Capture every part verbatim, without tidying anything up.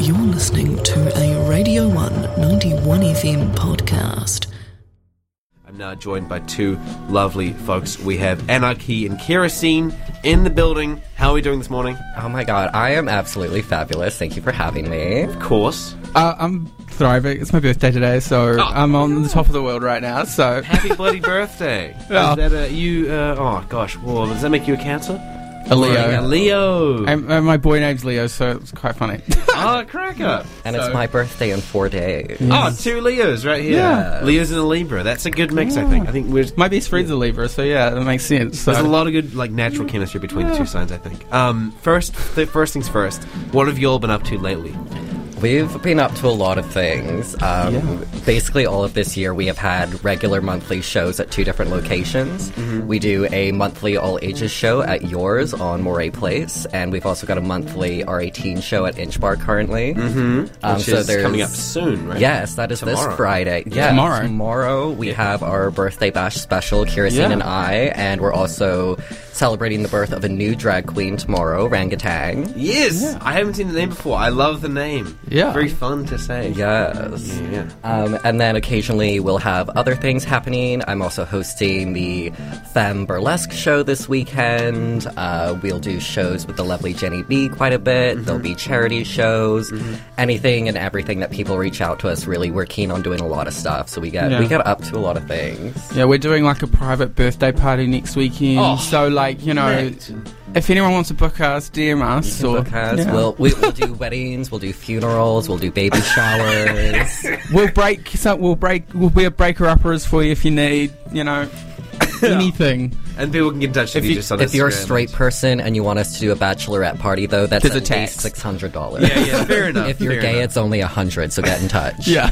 You're listening to a Radio one ninety-one F M podcast. I'm now joined by two lovely folks. We have Anarchy and Kerosene in the building. How are we doing this morning? Oh my god, I am absolutely fabulous. Thank you for having me. Of course. Uh, I'm thriving. It's my birthday today, so oh. I'm on the top of the world right now, so... Happy bloody birthday. Yeah. Is that a, you, uh, oh gosh, whoa, does that make you a Cancer? A Leo. A Leo. I'm, uh, my boy name's Leo, so it's quite funny. Oh, cracker. And So- it's my birthday in four days. Oh, two Leos right here. Yeah. Leos and a Libra. That's a good mix, I think. I think we're... My best friend's a Libra, so yeah, that makes sense. So. There's a lot of good, like, natural chemistry between the two signs, I think. Um, first, th- first things first, what have you all been up to lately? We've been up to a lot of things. Um, Yeah. Basically, all of this year, we have had regular monthly shows at two different locations. Mm-hmm. We do a monthly all ages show at Yours on Moray Place, and we've also got a monthly R eighteen show at Inch Bar currently. Mm-hmm. Um, Which so is there's- coming up soon, right? Yes, that is Tomorrow. this Friday. Yeah, Tomorrow. Tomorrow we have our birthday bash special, Kerosene Yeah. and I, and we're also celebrating the birth of a new drag queen tomorrow, Rangatang. Yes! I haven't seen the name before. I love the name. Yeah. Very fun to say. Yes. Yeah. Um, and then occasionally we'll have other things happening. I'm also hosting the Femme Burlesque show this weekend. Uh, we'll do shows with the lovely Jenny B quite a bit. Mm-hmm. There'll be charity shows. Mm-hmm. Anything and everything that people reach out to us, really. We're keen on doing a lot of stuff. So we get, Yeah. we get up to a lot of things. Yeah, we're doing like a private birthday party next weekend, Oh, so like, you know, mate. if anyone wants to book us, D M us. You or, can book us. yeah. We'll, we, we'll do weddings, we'll do funerals, we'll do baby showers. We'll break, so we'll break, we'll be a breaker-uppers for you if you need, you know, anything. And people can get in touch with If, you, you, just on if you're a Instagram. straight person and you want us to do a bachelorette party, though, that's There's at a tax. least six hundred dollars. Yeah, yeah, fair enough. If you're fair gay, enough. it's only one hundred, so get in touch. Yeah.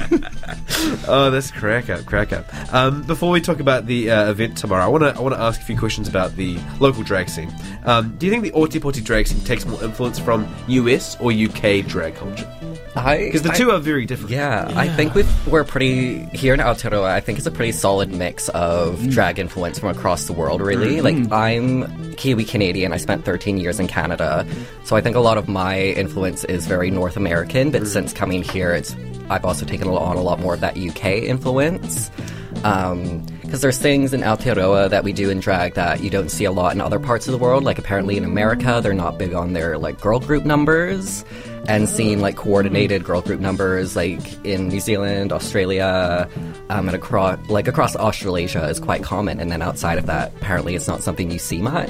Oh, that's crack up, crack up. Um, before we talk about the uh, event tomorrow, I want to I want to ask a few questions about the local drag scene. Um, do you think the Ōtepoti drag scene takes more influence from U S or U K drag culture? Because the I- two are very different. Yeah, I think we've, we're pretty, here in Aotearoa, I think it's a pretty solid mix of Mm. drag influence from across the world, really. Like, I'm Kiwi-Canadian, I spent thirteen years in Canada, so I think a lot of my influence is very North American, but Mm. since coming here, it's I've also taken on a lot more of that U K influence. Um, because there's things in Aotearoa that we do in drag that you don't see a lot in other parts of the world. Like, apparently in America, they're not big on their, like, girl group numbers. And seeing, like, coordinated girl group numbers, like, in New Zealand, Australia, um, and across, like, across Australasia is quite common. And then outside of that, apparently it's not something you see much.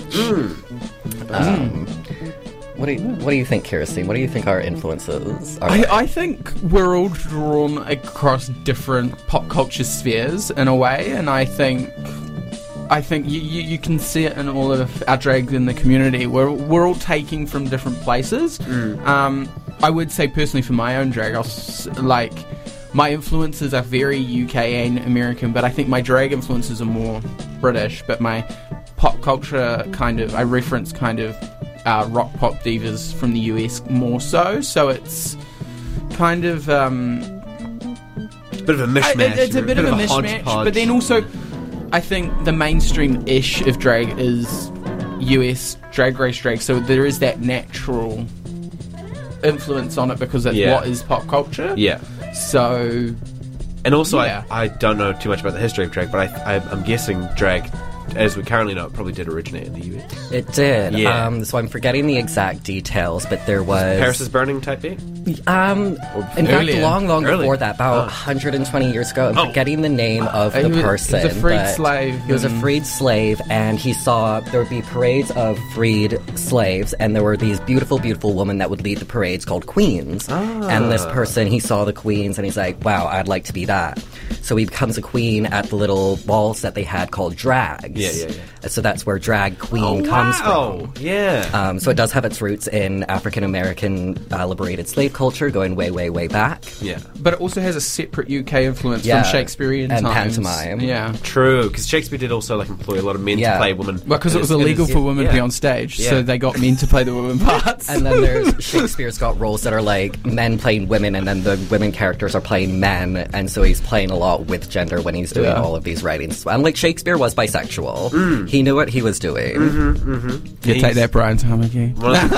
Um, what do you, what do you think, Kerosene? What do you think our influences are? I, I think we're all drawn across different pop culture spheres in a way, and I think I think you, you, you can see it in all of our drag in the community. We're we're all taking from different places. Um, I would say personally for my own drag, I'll s- like my influences are very U K and American, but I think my drag influences are more British. But my pop culture kind of I reference kind of uh, rock pop divas from the U S more so. So it's kind of um, Bit of a I- mishmash. it- it's a bit, of a mishmash, hodgepodge. but then also I think the mainstream-ish of drag is U S drag race drag, so there is that natural influence on it because that's Yeah. what is pop culture. Yeah. So And also, Yeah. I, I don't know too much about the history of drag, but I, I, I'm guessing drag, as we currently know, it probably did originate in the U S. It did. Yeah. Um, so I'm forgetting the exact details, but there was... Paris is Burning type B? Um, in fact, Earlier. long, long Early. before that, about Oh. one hundred twenty years ago. I'm Oh. forgetting the name of Uh, the he was- person. he was a freed but slave He was a and- freed slave, and he saw there would be parades of freed slaves, and there were these beautiful, beautiful women that would lead the parades called queens. Ah. And this person, he saw the queens, and he's like, wow, I'd like to be that. So he becomes a queen at the little balls that they had called drags. Yeah, yeah, yeah. So that's where drag queen comes from. Oh, yeah. Um, so it does have its roots in African American uh, liberated slave culture, going way, way, way back. yeah. but it also has a separate U K influence Yeah. from Shakespearean And times. pantomime. Yeah. True, because Shakespeare did also like employ a lot of men Yeah. to play women. Well, because it was It is- illegal is- for women yeah. to be on stage, Yeah. so they got men to play the women parts. And then there's Shakespeare's got roles that are like men playing women, and then the women characters are playing men, and so he's playing a lot with gender when he's doing Yeah. all of these writings. And like Shakespeare was bisexual. visual. Mm. He knew what he was doing. Mm-hmm, mm-hmm. You take that, Brian Tamaki. One of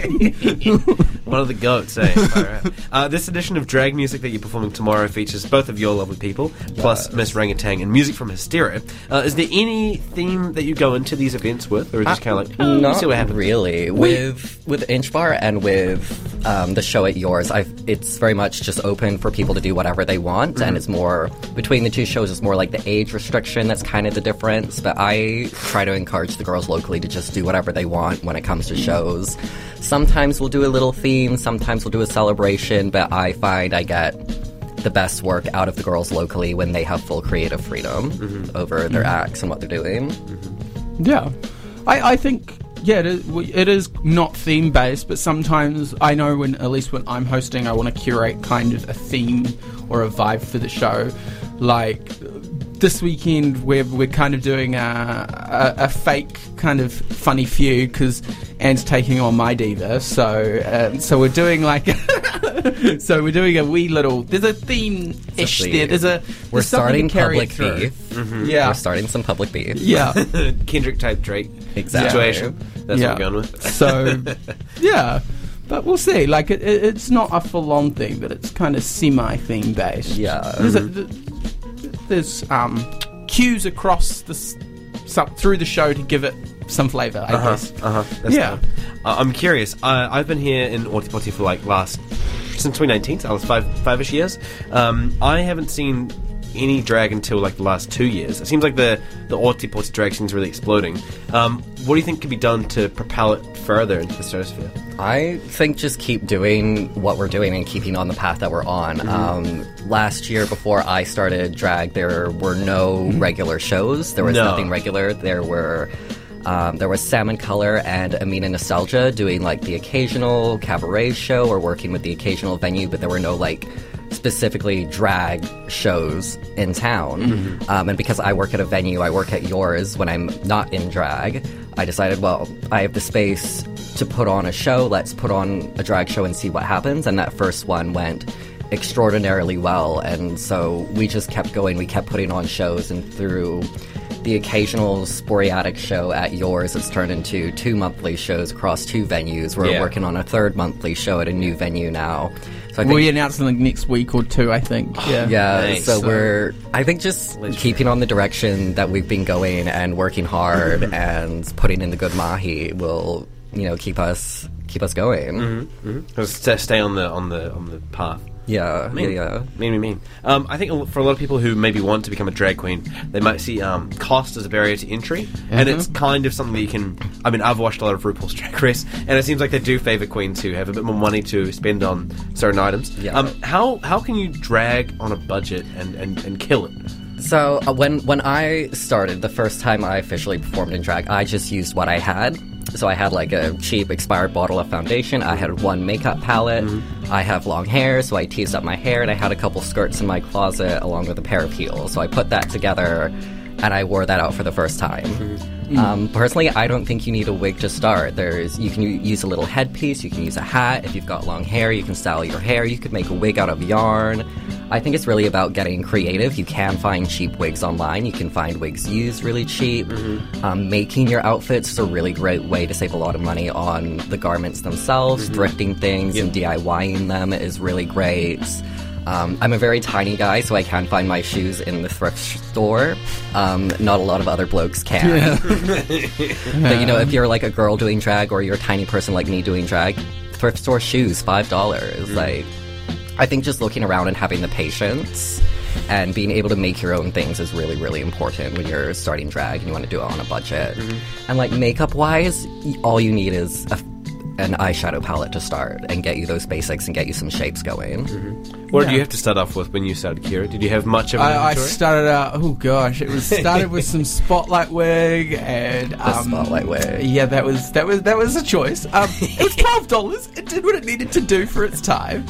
the, one of the goats, eh? All right. uh, this edition of Drag Music that you're performing tomorrow features both of your lovely people, plus Yes. Miss Rangatang and music from Hysteria. Uh, is there any theme that you go into these events with, or is it just kind of like, oh, Not see what happens? really. With with Inch Bar and with um, the show at yours, I've, it's very much just open for people to do whatever they want, Mm-hmm. and it's more between the two shows. It's more like the age restriction that's kind of the difference. But I try to encourage the girls locally to just do whatever they want when it comes to shows. Sometimes we'll do a little theme, sometimes we'll do a celebration, but I find I get the best work out of the girls locally when they have full creative freedom Mm-hmm. over their acts and what they're doing. Yeah, I, I think yeah, it is, we- it is not theme based, but sometimes I know when at least when I'm hosting, I want to curate kind of a theme or a vibe for the show. Like this weekend, we're we're kind of doing a a, a fake kind of funny feud because Anne's taking on my diva, so um, so we're doing like so we're doing a wee little. There's a theme ish theme. there. There's a We're there's something starting to carry public it through. beef. Yeah, We're starting some public beef. yeah. Kendrick type Drake Exactly. situation. That's Yeah. what we're going with. So, yeah, but we'll see. Like, it, it, it's not a full-on thing, but it's kind of semi-theme based. Yeah. There's, a, th- there's um, cues across the s- some, through the show to give it some flavour, I Uh-huh, guess. uh-huh. That's Yeah. dope. Uh, I'm curious. Uh, I've been here in Otipoti for like last since twenty nineteen, so I was five five-ish years. Um, I haven't seen any drag until like the last two years. It seems like the the Otipoti drag scene is really exploding. Um, what do you think could be done to propel it further into the stratosphere? I think just keep doing what we're doing and keeping on the path that we're on. Um, last year, before I started drag, there were no regular shows. There was No. nothing regular. There were um, there was Salmon Color and Amina Nostalgia doing like the occasional cabaret show or working with the occasional venue, but there were no like specifically drag shows in town. Mm-hmm. Um, and because I work at a venue, I work at yours when I'm not in drag, I decided, well, I have the space to put on a show. Let's put on a drag show and see what happens. And that first one went extraordinarily well. And so we just kept going. We kept putting on shows, and through the occasional sporadic show at yours, it's turned into two monthly shows across two venues. We're Yeah. working on a third monthly show at a new venue now. So I We'll think be announcing the next week or two, I think. Yeah. yeah, Nice. so So- we're, I think just Let's keeping on the direction that we've been going and working hard and putting in the good mahi will, you know, keep us keep us going. Just to stay on the on the on the path. Yeah, Mean. yeah, yeah. Mean, mean, mean. Um, I think a lo- for a lot of people who maybe want to become a drag queen, they might see um, cost as a barrier to entry, and it's kind of something that you can. I mean, I've watched a lot of RuPaul's Drag Race, and it seems like they do favour queens who have a bit more money to spend on certain items. Yeah. Um, how how can you drag on a budget and, and, and kill it? So uh, when when I started, the first time I officially performed in drag, I just used what I had. So I had like a cheap expired bottle of foundation. I had one makeup palette. I have long hair, so I teased up my hair, and I had a couple skirts in my closet along with a pair of heels. So I put that together, and I wore that out for the first time. Um, personally, I don't think you need a wig to start. There's you can u- use a little headpiece, you can use a hat. If you've got long hair, you can style your hair. You could make a wig out of yarn. I think it's really about getting creative. You can find cheap wigs online. You can find wigs used really cheap. Um, making your outfits is a really great way to save a lot of money on the garments themselves. Thrifting things and DIYing them is really great. Um, I'm a very tiny guy, so I can find my shoes in the thrift store. Um, not a lot of other blokes can. But, you know, if you're like a girl doing drag or you're a tiny person like me doing drag, thrift store shoes, five dollars. Like, I think just looking around and having the patience and being able to make your own things is really, really important when you're starting drag and you want to do it on a budget. And, like, makeup-wise, y- all you need is a, an eyeshadow palette to start and get you those basics and get you some shapes going. What did Yeah. you have to start off with when you started, Kira? Did you have much of an I, I inventory? started out. Oh gosh, it was started with some spotlight wig and um, spotlight wig. Yeah, that was that was that was a choice. Um, it was twelve dollars. It did what it needed to do for its time.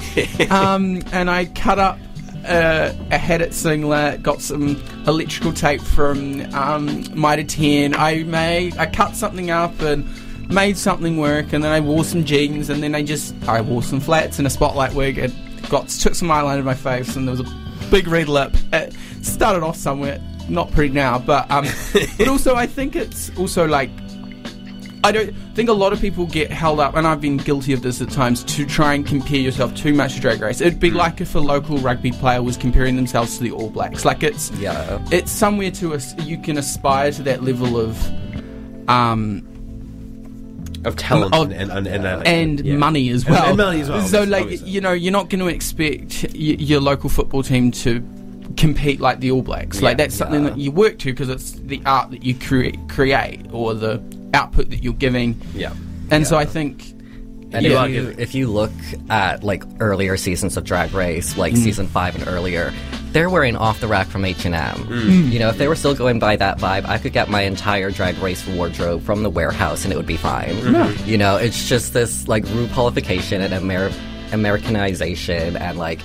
Um, and I cut up uh, a headed singlet, got some electrical tape from um, Mitre ten. I made I cut something up and made something work, and then I wore some jeans, and then I just I wore some flats and a spotlight wig. It got took some eyeliner in my face, and there was a big red lip. It started off somewhere. not pretty now, but um, but also I think it's also like I don't think a lot of people get held up, and I've been guilty of this at times, to try and compare yourself too much to Drag Race. It'd be like if a local rugby player was comparing themselves to the All Blacks. Like it's Yeah. it's somewhere to us you can aspire to that level of um. Of talent Oh, and and, and, and, uh, and yeah. money as And- well. and money as well, So, obviously, like, obviously. you know, you're not going to expect y- your local football team to compete like the All Blacks. Like, Yeah, that's something yeah. that you work to because it's the art that you create, create or the output that you're giving. Yeah. And so Yeah. I think. And Yeah. if, you, if you look at like earlier seasons of Drag Race, like Mm. season five and earlier, they're wearing off the rack from H and M. Mm. You know, if they were still going by that vibe, I could get my entire Drag Race wardrobe from the warehouse and it would be fine. Mm-hmm. You know, it's just this like RuPaulification and Amer- Americanization and like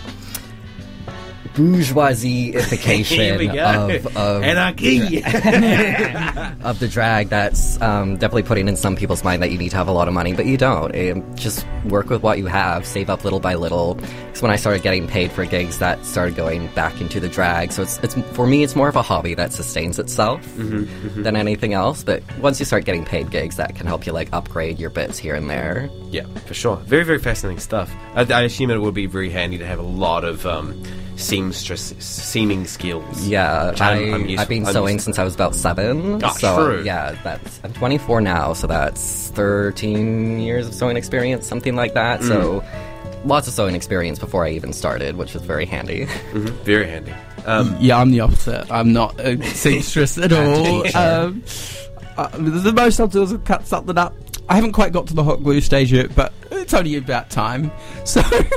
bourgeoisification Here we go. of, of Anarchy. of the drag that's um, definitely putting in some people's mind that you need to have a lot of money, but you don't. Um, just work with what you have, save up little by little. Because when I started getting paid for gigs, that started going back into the drag. So it's, it's for me, it's more of a hobby that sustains itself Mm-hmm, mm-hmm. than anything else. But once you start getting paid gigs, that can help you like upgrade your bits here and there. Yeah, for sure. Very, very fascinating stuff. I, I assume it would be very handy to have a lot of um, seamstress seaming skills. Yeah, Which I, I'm- I'm used- I've been I'm sewing used to. since I was about seven. Ah, so true. yeah, that's I'm twenty-four now, so that's thirteen years of sewing experience, something like that. Mm. So lots of sewing experience before I even started, which was very handy. Mhm, very handy. Um, Yeah, I'm the opposite. I'm not a seamstress at all. Um, uh, the most I'll do is cut something up. I haven't quite got to the hot glue stage yet, but it's only about time. So,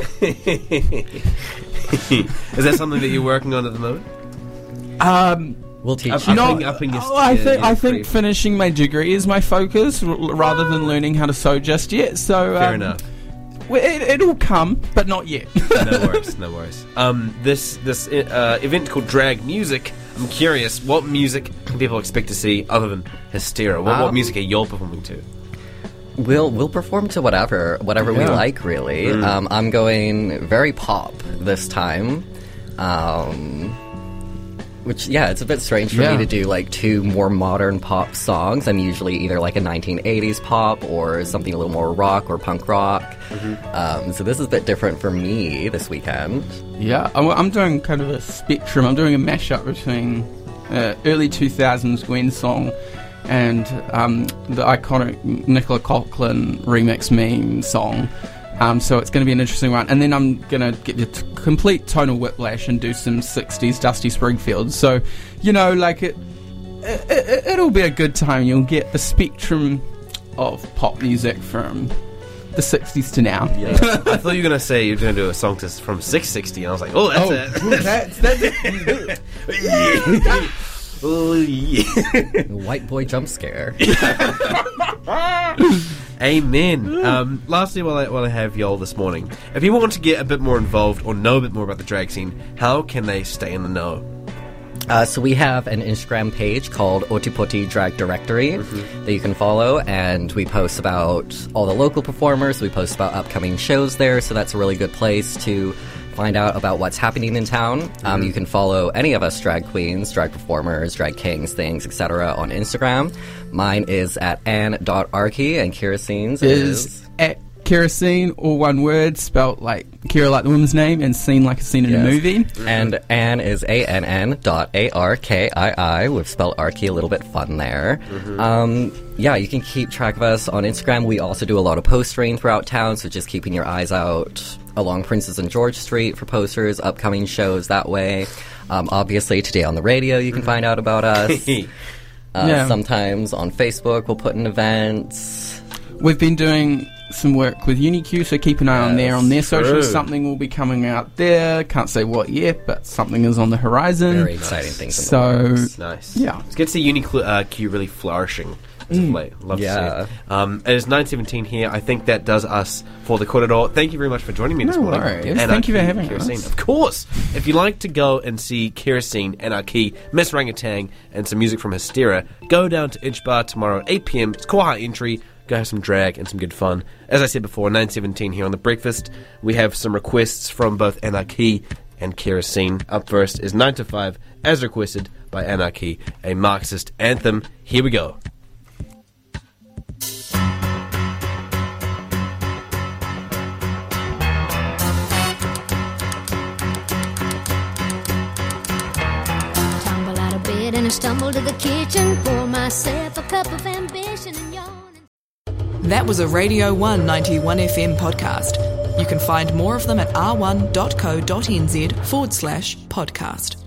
is that something that you're working on at the moment? um, We'll teach Up- you. upping- no, upping your- oh, I yeah, think yeah, I pretty- think finishing my degree is my focus, r- rather than learning how to sew just yet. So, Fair um, enough. well, it, it'll come, but not yet. No worries, no worries. Um, this this uh, event called Drag Music. I'm curious, what music can people expect to see other than Hysteria? What, what Um, music are you performing to? We'll we'll perform to whatever whatever we Yeah. like, really. Mm. Um, I'm going very pop this time. Um, which yeah, it's a bit strange for Yeah. me to do like two more modern pop songs. I'm usually either like a nineteen eighties pop or something a little more rock or punk rock. Um, so this is a bit different for me this weekend. Yeah, I'm, I'm doing kind of a spectrum. I'm doing a mashup between uh, early two thousands Gwen song and um, the iconic Nicola Coughlan remix meme song. Um, so it's going to be an interesting one. And then I'm going to get the t- complete tonal whiplash and do some sixties Dusty Springfield. So, you know, like it, it, it, it'll be a good time. You'll get the spectrum of pop music from the sixties to now. Yeah, I thought you were gonna say you're gonna do a song to, from six sixty, and I was like, oh, that's it. that's, that's it. Oh, yeah. White boy jump scare. Amen. Um, lastly, while I, while I have y'all this morning, if people want to get a bit more involved or know a bit more about the drag scene, how can they stay in the know? Uh, so we have an Instagram page called Otipoti Drag Directory Mm-hmm. that you can follow, and we post about all the local performers. We post about upcoming shows there, so that's a really good place to find out about what's happening in town. Mm-hmm. Um, you can follow any of us drag queens, drag performers, drag kings, things, et cetera on Instagram. Mine is at ann dot archie, and Kerosine's is is... at kerosene, all one word, spelt like Kira like the woman's name and scene like a scene in Yes. a movie. And Ann is A N N dot A R K I I. We've spelled Archie a little bit fun there. Um, yeah, you can keep track of us on Instagram. We also do a lot of postering throughout town, so just keeping your eyes out along Princess and George Street for posters, upcoming shows that way. Um, obviously, today on the radio, you can find out about us. Uh, Yeah. Sometimes on Facebook, we'll put in events. We've been doing some work with UniQ, so keep an eye on there. Yes, On their socials, true. something will be coming out there. Can't say what yet, but something is on the horizon. Very exciting things. in the So, works. Nice. Yeah. It's good to see Uniq uh, Q really flourishing as of late. Love Yeah. to see it. Um, it is nine seventeen here. I think that does us for the corridor. Thank you very much for joining me this No morning. worries. Thank you for having Kerosene. us. Of course. If you'd like to go and see Kerosene, Anarchy, Miss Rangatang, and some music from Hysteria, go down to Inch Bar tomorrow at eight p.m. It's quite high entry. Go have some drag and some good fun. As I said before, nine seventeen here on The Breakfast. We have some requests from both Anarchy and Kerosene. Up first is nine to five, as requested by Anarchy, a Marxist anthem. Here we go. Tumble out of bed and I stumble to the kitchen, pour myself a cup of ambition and yawn. That was a Radio one ninety-one F M podcast. You can find more of them at r one dot co dot n z forward slash podcast.